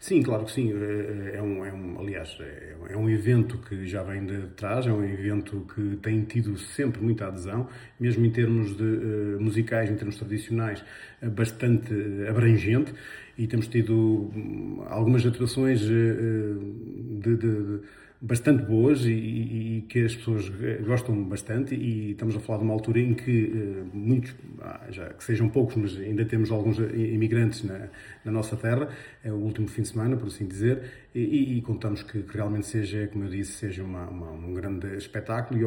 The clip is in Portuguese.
Sim, claro que sim. Aliás, é um evento que já vem de trás, é um evento que tem tido sempre muita adesão, mesmo em termos de musicais, em termos tradicionais, bastante abrangente, e temos tido algumas atuações bastante boas e que as pessoas gostam bastante, e estamos a falar de uma altura em que muitos, já que sejam poucos, mas ainda temos alguns imigrantes na nossa terra, é o último fim de semana, por assim dizer, e contamos que realmente seja, como eu disse, seja um grande espetáculo.